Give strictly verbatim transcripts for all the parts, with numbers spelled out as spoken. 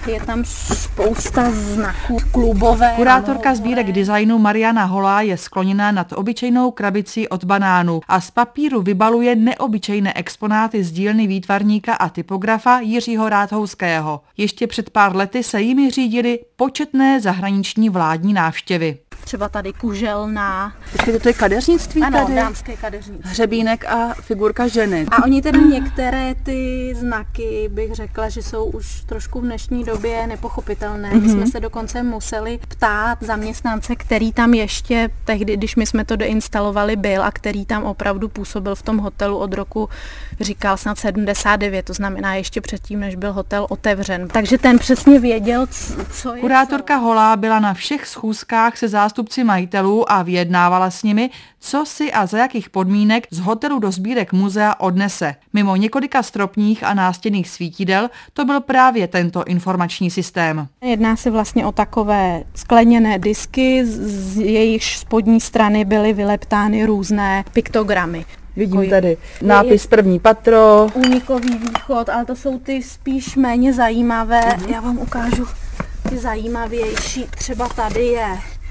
Je tam spousta znaků klubové. Kurátorka sbírek designu Mariana Holá je skloněná nad obyčejnou krabicí od banánů a z papíru vybaluje neobyčejné exponáty z dílny výtvarníka a typografa Jiřího Ráthouského. Ještě před pár lety se jimi řídily početné zahraniční vládní návštěvy. Třeba tady kuželná. Počkejte, to je kadeřnictví ano, tady? dámské kadeřnictví. Hřebínek a figurka ženy. A oni teda některé ty znaky, bych řekla, že jsou už trošku v dnešní době nepochopitelné. Mm-hmm. My jsme se dokonce museli ptát zaměstnance, který tam ještě tehdy, když my jsme to deinstalovali, byl a který tam opravdu působil v tom hotelu od roku, říkal snad sedmdesát devět, to znamená ještě předtím, než byl hotel otevřen. Takže ten přesně věděl, co je. Kurátorka Holá byla na všech schůzkách se zástupci majitelů a vyjednávala s nimi, co si a za jakých podmínek z hotelu do sbírek muzea odnese. Mimo několika stropních a nástěnných svítidel to byl právě tento informační systém. Jedná se vlastně o takové skleněné disky, z jejichž spodní strany byly vyleptány různé piktogramy. Vidím tady nápis první patro. Únikový východ, ale to jsou ty spíš méně zajímavé. Mm-hmm. Já vám ukážu ty zajímavější. Třeba tady je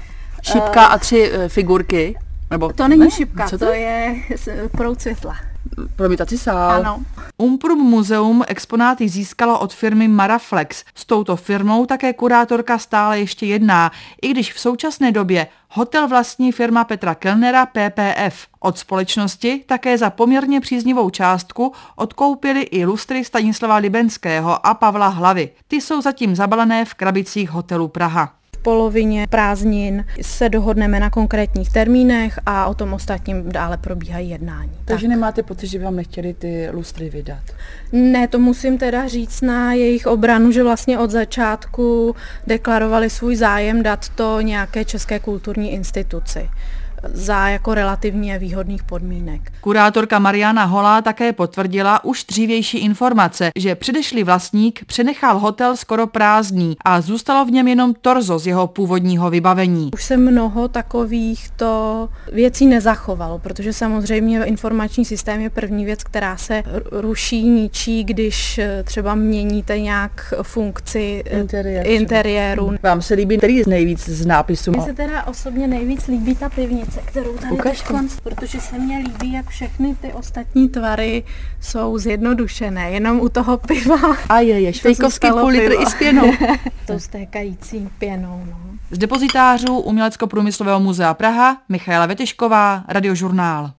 šipka uh, a tři uh, figurky. Nebo to není ne? šipka, to, to je proud světla. Promítací sál. Ano. Umprum muzeum exponáty získalo od firmy Maraflex. S touto firmou také kurátorka stále ještě jedná, i když v současné době hotel vlastní firma Petra Kellnera P P F. Od společnosti také za poměrně příznivou částku odkoupili i lustry Stanislava Libenského a Pavla Hlavy. Ty jsou zatím zabalené v krabicích hotelu Praha. V polovině prázdnin se dohodneme na konkrétních termínech a o tom ostatním dále probíhají jednání. Takže tak. Nemáte pocit, že by vám nechtěli ty lustry vydat? Ne, to musím teda říct na jejich obranu, že vlastně od začátku deklarovali svůj zájem dát to nějaké české kulturní instituci za jako relativně výhodných podmínek. Kurátorka Mariana Holá také potvrdila už dřívější informace, že předešlý vlastník přenechal hotel skoro prázdný a zůstalo v něm jenom torzo z jeho původního vybavení. Už se mnoho takovýchto věcí nezachovalo, protože samozřejmě informační systém je první věc, která se ruší, ničí, když třeba měníte nějak funkci Interiér, interiéru. Vám se líbí který z nejvíc z nápisů? Mně se teda osobně nejvíc líbí ta pivnice, kterou tady teď konc, protože se mně líbí, jak všechny ty ostatní tvary jsou zjednodušené, jenom u toho piva. A je, je švejkovský půl litr i s pěnou. To stékající pěnou, no. Z depozitářů Umělecko-průmyslového muzea Praha Michaela Vetyšková, Radiožurnál.